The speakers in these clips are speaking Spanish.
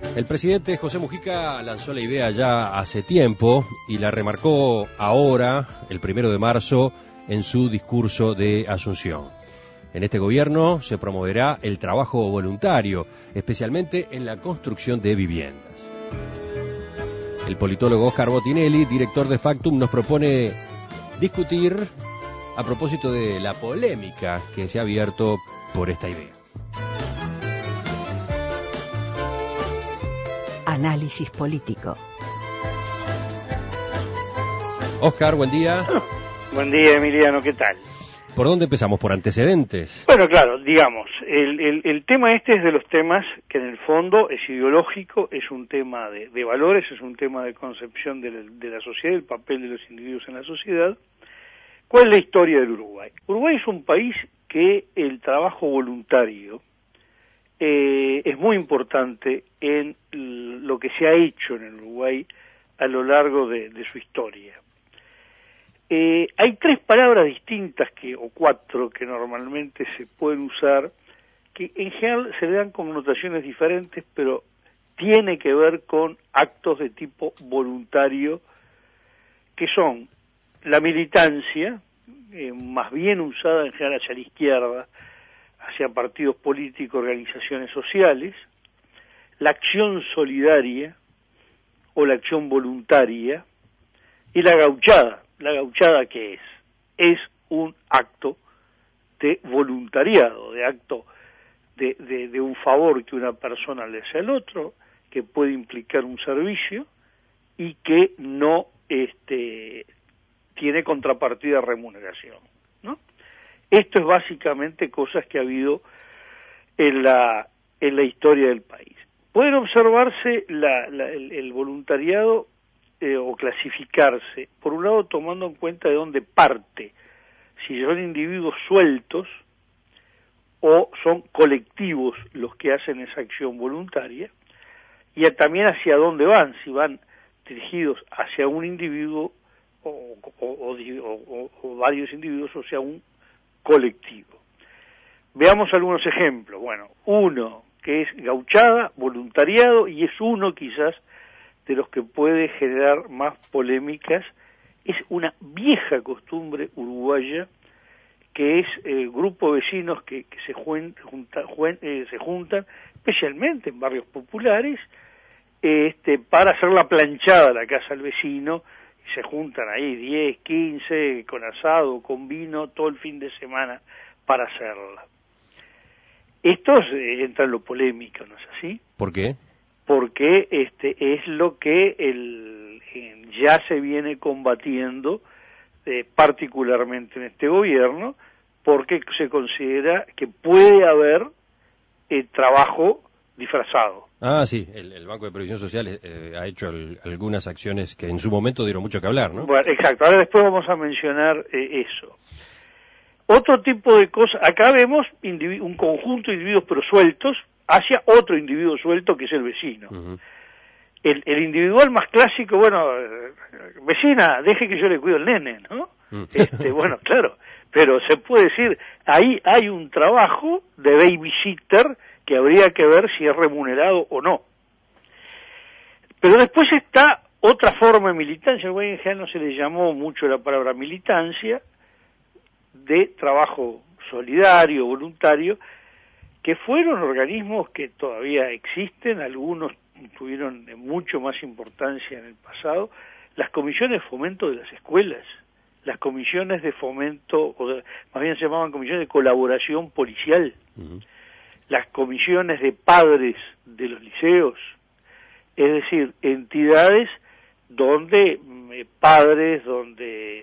El presidente José Mujica lanzó la idea ya hace tiempo y la remarcó ahora, el 1 de marzo, en su discurso de Asunción. En este gobierno se promoverá el trabajo voluntario, especialmente en la construcción de viviendas. El politólogo Oscar Botinelli, director de Factum, nos propone discutir a propósito de la polémica que se ha abierto por esta idea. Análisis político. Oscar, buen día. Buen día, Emiliano, ¿qué tal? ¿Por dónde empezamos? ¿Por antecedentes? Bueno, claro, digamos, el tema este es de los temas que en el fondo es ideológico, es un tema de valores, es un tema de concepción de la sociedad, el papel de los individuos en la sociedad. ¿Cuál es la historia del Uruguay? Uruguay es un país que el trabajo voluntario es muy importante en lo que se ha hecho en el Uruguay a lo largo de su historia. Hay tres palabras distintas o cuatro que normalmente se pueden usar, que en general se le dan connotaciones diferentes, pero tiene que ver con actos de tipo voluntario, que son la militancia, más bien usada en general hacia la izquierda, hacia partidos políticos, organizaciones sociales, la acción solidaria o la acción voluntaria, y la gauchada. ¿La gauchada qué es? Es un acto de voluntariado, de acto de un favor que una persona le hace al otro, que puede implicar un servicio y que no tiene contrapartida de remuneración, ¿no? Esto es básicamente cosas que ha habido en la historia del país. Pueden observarse el voluntariado o clasificarse, por un lado tomando en cuenta de dónde parte, si son individuos sueltos o son colectivos los que hacen esa acción voluntaria, y también hacia dónde van, si van dirigidos hacia un individuo o varios individuos o hacia un colectivo. Veamos algunos ejemplos. Bueno, uno que es gauchada, voluntariado, y es uno quizás de los que puede generar más polémicas, es una vieja costumbre uruguaya que es grupo de vecinos que se juntan, especialmente en barrios populares, para hacer la planchada a la casa del vecino, y se juntan ahí 10, 15, con asado, con vino, todo el fin de semana para hacerla. Esto entra en lo polémico, ¿no es así? ¿Por qué? Porque es lo que ya se viene combatiendo, particularmente en este gobierno, porque se considera que puede haber trabajo disfrazado. Ah, sí, el Banco de Previsión Social ha hecho algunas acciones que en su momento dieron mucho que hablar, ¿no? Bueno, exacto, ahora después vamos a mencionar eso. Otro tipo de cosas, acá vemos un conjunto de individuos pero sueltos, hacia otro individuo suelto que es el vecino. Uh-huh. El individual más clásico, bueno, vecina, deje que yo le cuido el nene, ¿no? Bueno, claro, pero se puede decir, ahí hay un trabajo de babysitter que habría que ver si es remunerado o no. Pero después está otra forma de militancia, en general no se le llamó mucho la palabra militancia, de trabajo solidario, voluntario, que fueron organismos que todavía existen, algunos tuvieron mucho más importancia en el pasado, las comisiones de fomento de las escuelas, las comisiones de fomento, más bien se llamaban comisiones de colaboración policial, uh-huh. Las comisiones de padres de los liceos, es decir, entidades donde padres, donde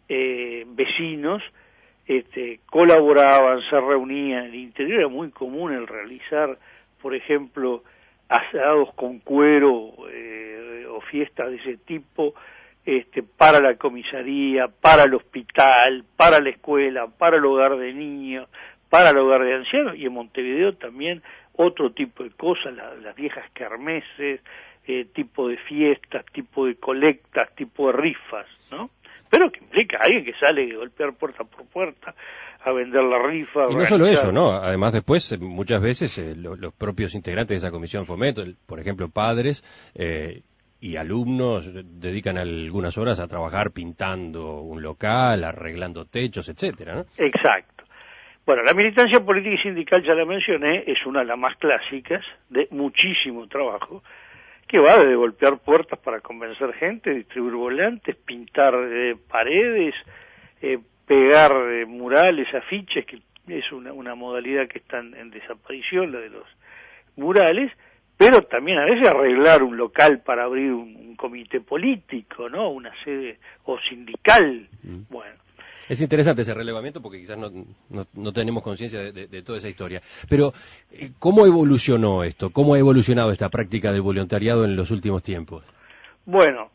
vecinos colaboraban, se reunían. En el interior era muy común el realizar, por ejemplo, asados con cuero o fiestas de ese tipo para la comisaría, para el hospital, para la escuela, para el hogar de niños, para el hogar de ancianos, y en Montevideo también otro tipo de cosas, las viejas kermeses, tipo de fiestas, tipo de colectas, tipo de rifas, ¿no? Pero que implica a alguien que sale a golpear puerta por puerta a vender la rifa. Y no solo eso, ¿no? Además después, muchas veces, los propios integrantes de esa comisión de fomento, por ejemplo, padres y alumnos, dedican algunas horas a trabajar pintando un local, arreglando techos, etcétera, ¿no? Exacto. Bueno, la militancia política y sindical, ya la mencioné, es una de las más clásicas, de muchísimo trabajo, que va de golpear puertas para convencer gente, distribuir volantes, pintar paredes, pegar murales, afiches, que es una modalidad que está en desaparición, la de los murales, pero también a veces arreglar un local para abrir un comité político, ¿no? Una sede o sindical. Bueno. Es interesante ese relevamiento porque quizás no tenemos conciencia de toda esa historia. Pero, ¿cómo evolucionó esto? ¿Cómo ha evolucionado esta práctica del voluntariado en los últimos tiempos? Bueno,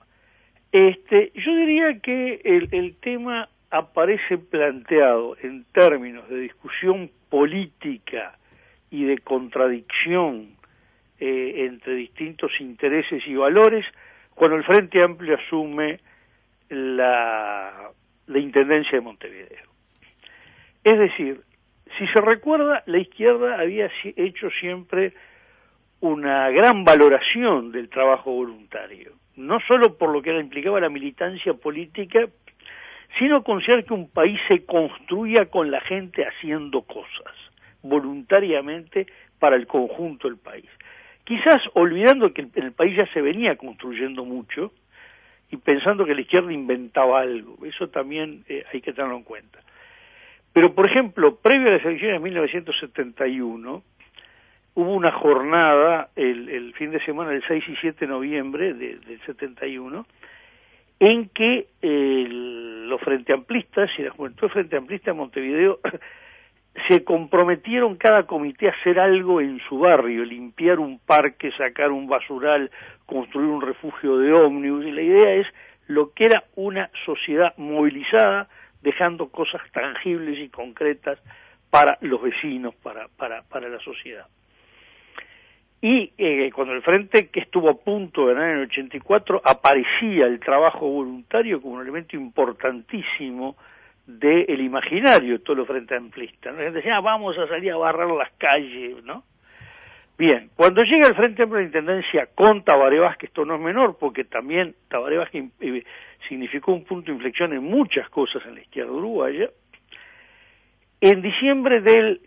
yo diría que el tema aparece planteado en términos de discusión política y de contradicción entre distintos intereses y valores cuando el Frente Amplio asume la Intendencia de Montevideo. Es decir, si se recuerda, la izquierda había hecho siempre una gran valoración del trabajo voluntario, no solo por lo que implicaba la militancia política, sino considerar que un país se construya con la gente haciendo cosas, voluntariamente para el conjunto del país. Quizás olvidando que el país ya se venía construyendo mucho, y pensando que la izquierda inventaba algo. Eso también hay que tenerlo en cuenta. Pero, por ejemplo, previo a las elecciones de 1971, hubo una jornada, el fin de semana del 6 y 7 de noviembre del 71, en que los Frente Amplistas y la Juventud Frente Amplista de Montevideo se comprometieron cada comité a hacer algo en su barrio, limpiar un parque, sacar un basural, construir un refugio de ómnibus, y la idea es lo que era una sociedad movilizada, dejando cosas tangibles y concretas para los vecinos, para la sociedad. Y cuando el Frente, que estuvo a punto de ganar en el 84, aparecía el trabajo voluntario como un elemento importantísimo del imaginario de todos los Frente Amplistas, ¿no? La gente decía, vamos a salir a barrer las calles, ¿no? Bien, cuando llega el Frente Amplio de la Intendencia con Tabaré Vázquez, esto no es menor, porque también Tabaré Vázquez significó un punto de inflexión en muchas cosas en la izquierda uruguaya, en diciembre del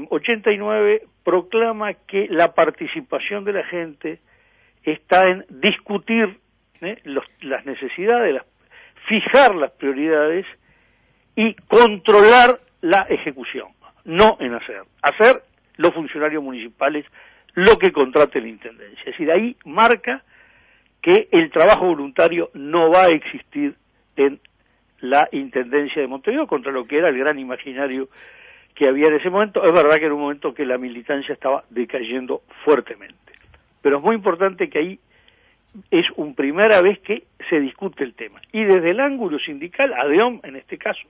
89 proclama que la participación de la gente está en discutir las necesidades, fijar las prioridades y controlar la ejecución, no en hacer los funcionarios municipales lo que contrate la Intendencia. Es decir, ahí marca que el trabajo voluntario no va a existir en la Intendencia de Montevideo, contra lo que era el gran imaginario que había en ese momento. Es verdad que era un momento que la militancia estaba decayendo fuertemente, pero es muy importante que ahí es una primera vez que se discute el tema. Y desde el ángulo sindical, ADEOM en este caso,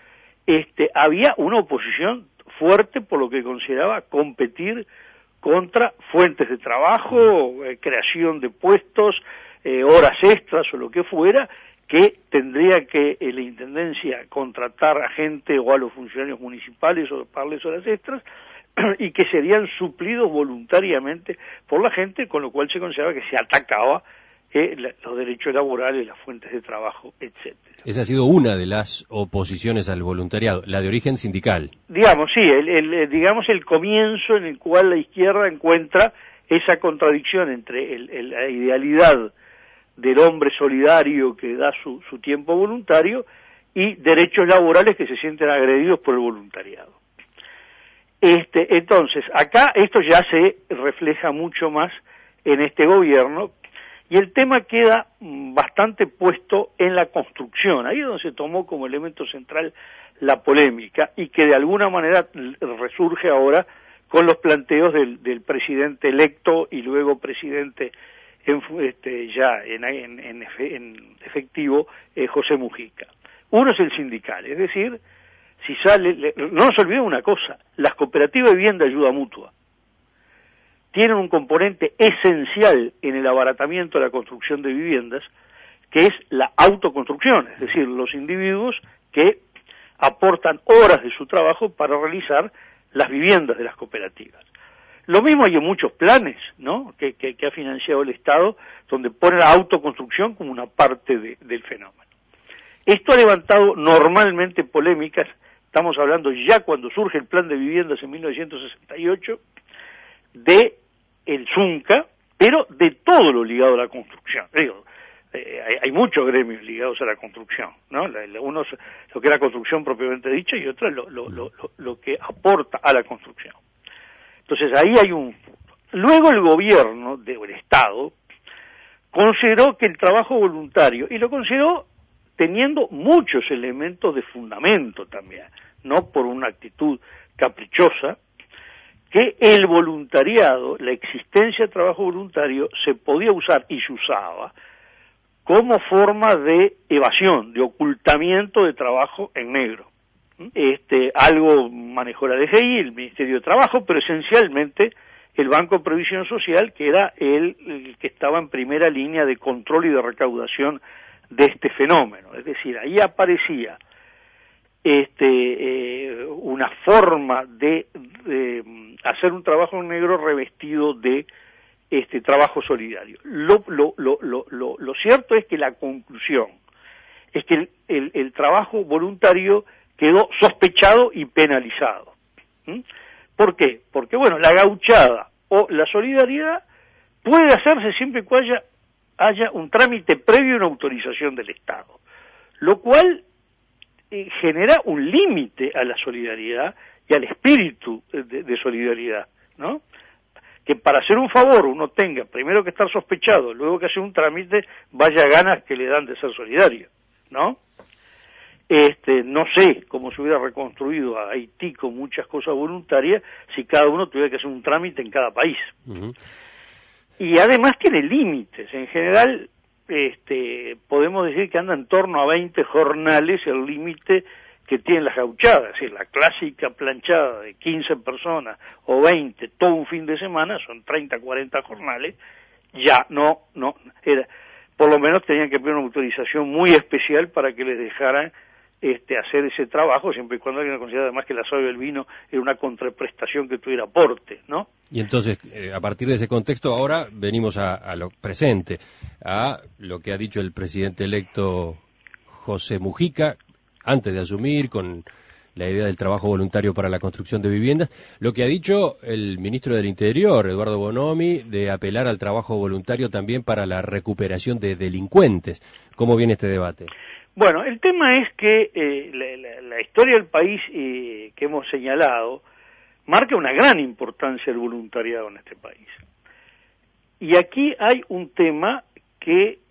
había una oposición fuerte por lo que consideraba competir contra fuentes de trabajo, creación de puestos, horas extras o lo que fuera, que tendría que la Intendencia contratar a gente o a los funcionarios municipales o pagarles horas extras, y que serían suplidos voluntariamente por la gente, con lo cual se consideraba que se atacaba los derechos laborales, las fuentes de trabajo, etcétera. Esa ha sido una de las oposiciones al voluntariado, la de origen sindical. Digamos, sí, el comienzo en el cual la izquierda encuentra esa contradicción entre la idealidad del hombre solidario que da su tiempo voluntario y derechos laborales que se sienten agredidos por el voluntariado. Entonces, acá esto ya se refleja mucho más en este gobierno, y el tema queda bastante puesto en la construcción. Ahí es donde se tomó como elemento central la polémica, y que de alguna manera resurge ahora con los planteos del presidente electo y luego presidente ya en efectivo, José Mujica. Uno es el sindical, es decir, si sale, no nos olvidemos una cosa, las cooperativas de vivienda de ayuda mutua tienen un componente esencial en el abaratamiento de la construcción de viviendas, que es la autoconstrucción, es decir, los individuos que aportan horas de su trabajo para realizar las viviendas de las cooperativas. Lo mismo hay en muchos planes, ¿no?, que ha financiado el Estado, donde pone la autoconstrucción como una parte del fenómeno. Esto ha levantado normalmente polémicas. Estamos hablando ya cuando surge el plan de viviendas en 1968, de el Zunca, pero de todo lo ligado a la construcción. Digo, hay muchos gremios ligados a la construcción, ¿no? Unos lo que es la construcción propiamente dicha y otros lo que aporta a la construcción. Entonces ahí hay un punto. Luego el gobierno del Estado consideró que el trabajo voluntario, y lo consideró teniendo muchos elementos de fundamento también, no por una actitud caprichosa, que el voluntariado, la existencia de trabajo voluntario, se podía usar y se usaba como forma de evasión, de ocultamiento de trabajo en negro. Algo manejó la DGI, el Ministerio de Trabajo, pero esencialmente el Banco de Previsión Social, que era el que estaba en primera línea de control y de recaudación de este fenómeno. Es decir, ahí aparecía una forma de hacer un trabajo en negro revestido de trabajo solidario. Lo cierto es que la conclusión es que el trabajo voluntario quedó sospechado y penalizado. ¿Por qué? Porque, bueno, la gauchada o la solidaridad puede hacerse siempre que haya un trámite previo y una autorización del Estado, lo cual genera un límite a la solidaridad y al espíritu de solidaridad, ¿no? Que para hacer un favor uno tenga primero que estar sospechado, luego que hacer un trámite, vaya ganas que le dan de ser solidario, ¿no? No sé cómo se hubiera reconstruido a Haití con muchas cosas voluntarias si cada uno tuviera que hacer un trámite en cada país. Uh-huh. Y además tiene límites. En general, podemos decir que anda en torno a 20 jornales el límite que tienen las gauchadas. Es decir, la clásica planchada de 15 personas o 20 todo un fin de semana, son 30, 40 jornales, ya no, por lo menos tenían que pedir una autorización muy especial para que les dejaran hacer ese trabajo, siempre y cuando alguien considera además que la soya del vino era una contraprestación que tuviera aporte, ¿no? Y entonces, a partir de ese contexto, ahora venimos a lo presente, a lo que ha dicho el presidente electo José Mujica, antes de asumir, con la idea del trabajo voluntario para la construcción de viviendas, lo que ha dicho el ministro del Interior, Eduardo Bonomi, de apelar al trabajo voluntario también para la recuperación de delincuentes. ¿Cómo viene este debate? Bueno, el tema es que la historia del país que hemos señalado marca una gran importancia del voluntariado en este país. Y aquí hay un tema que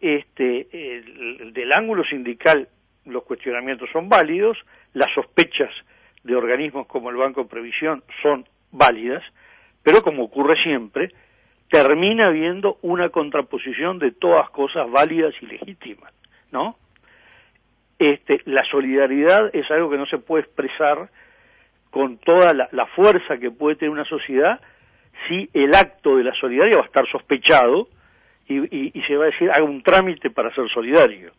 del ángulo sindical los cuestionamientos son válidos, las sospechas de organismos como el Banco de Previsión son válidas, pero como ocurre siempre, termina habiendo una contraposición de todas cosas válidas y legítimas, ¿no? La solidaridad es algo que no se puede expresar con toda la fuerza que puede tener una sociedad si el acto de la solidaridad va a estar sospechado y se va a decir haga un trámite para ser solidario.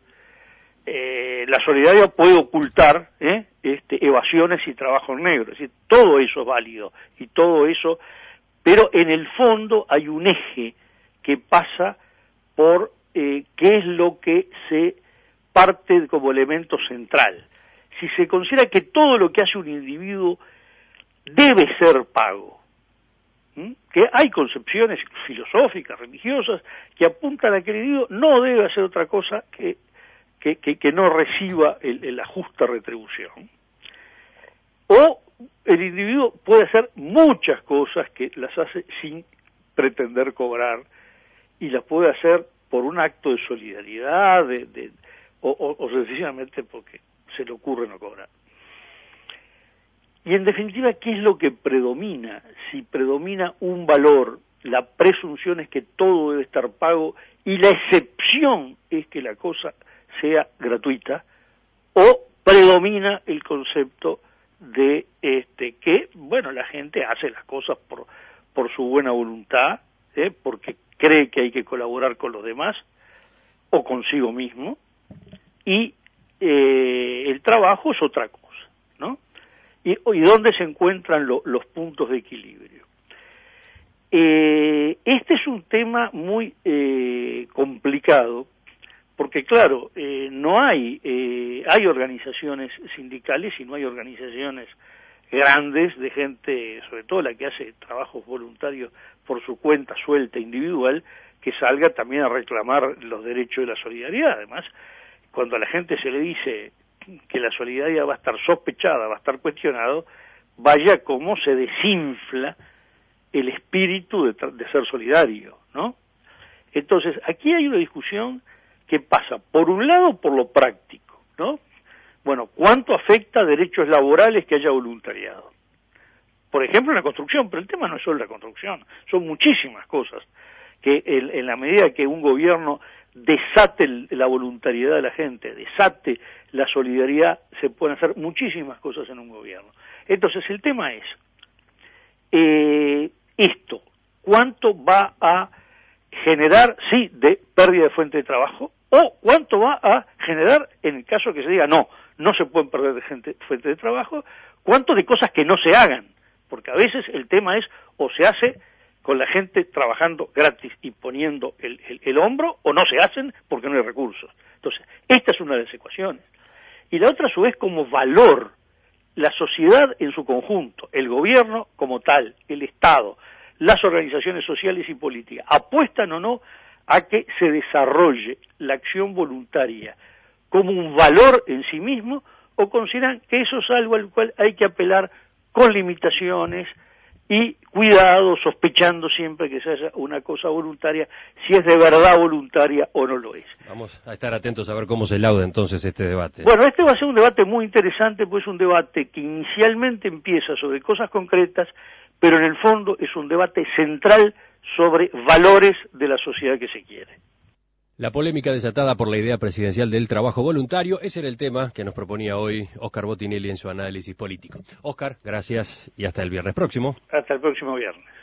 La solidaridad puede ocultar evasiones y trabajo en negro, es decir, todo eso es válido y todo eso, pero en el fondo hay un eje que pasa por qué es lo que se parte como elemento central. Si se considera que todo lo que hace un individuo debe ser pago, que hay concepciones filosóficas, religiosas, que apuntan a que el individuo no debe hacer otra cosa que no reciba la justa retribución. O el individuo puede hacer muchas cosas que las hace sin pretender cobrar y las puede hacer por un acto de solidaridad, o sencillamente porque se le ocurre no cobrar. Y en definitiva, ¿qué es lo que predomina? Si predomina un valor, la presunción es que todo debe estar pago y la excepción es que la cosa sea gratuita, o predomina el concepto de que, bueno, la gente hace las cosas por su buena voluntad, porque cree que hay que colaborar con los demás o consigo mismo, y el trabajo es otra cosa. y dónde se encuentran los puntos de equilibrio. Este es un tema muy complicado, porque claro, no hay organizaciones sindicales y no hay organizaciones grandes de gente, sobre todo la que hace trabajos voluntarios por su cuenta suelta individual, que salga también a reclamar los derechos de la solidaridad. Además, cuando a la gente se le dice que la solidaridad va a estar sospechada, va a estar cuestionado, vaya cómo se desinfla el espíritu de ser solidario, ¿no? Entonces, aquí hay una discusión que pasa, por un lado, por lo práctico, ¿no? Bueno, ¿cuánto afecta a derechos laborales que haya voluntariado? Por ejemplo, en la construcción, pero el tema no es solo la construcción, son muchísimas cosas que en la medida que un gobierno desate la voluntariedad de la gente, desate la solidaridad, se pueden hacer muchísimas cosas en un gobierno. Entonces, el tema es esto, ¿cuánto va a generar, sí, de pérdida de fuente de trabajo, o cuánto va a generar en el caso que se diga no se pueden perder de fuente de trabajo, cuánto de cosas que no se hagan, porque a veces el tema es o se hace con la gente trabajando gratis y poniendo el hombro, o no se hacen porque no hay recursos. Entonces, esta es una de las ecuaciones. Y la otra, a su vez, como valor, la sociedad en su conjunto, el gobierno como tal, el Estado, las organizaciones sociales y políticas, apuestan o no a que se desarrolle la acción voluntaria como un valor en sí mismo, o consideran que eso es algo al cual hay que apelar con limitaciones y cuidado, sospechando siempre que se haya una cosa voluntaria, si es de verdad voluntaria o no lo es. Vamos a estar atentos a ver cómo se lauda entonces este debate. Bueno, este va a ser un debate muy interesante, pues es un debate que inicialmente empieza sobre cosas concretas, pero en el fondo es un debate central sobre valores de la sociedad que se quiere. La polémica desatada por la idea presidencial del trabajo voluntario, ese era el tema que nos proponía hoy Óscar Botinelli en su análisis político. Óscar, gracias y hasta el viernes próximo. Hasta el próximo viernes.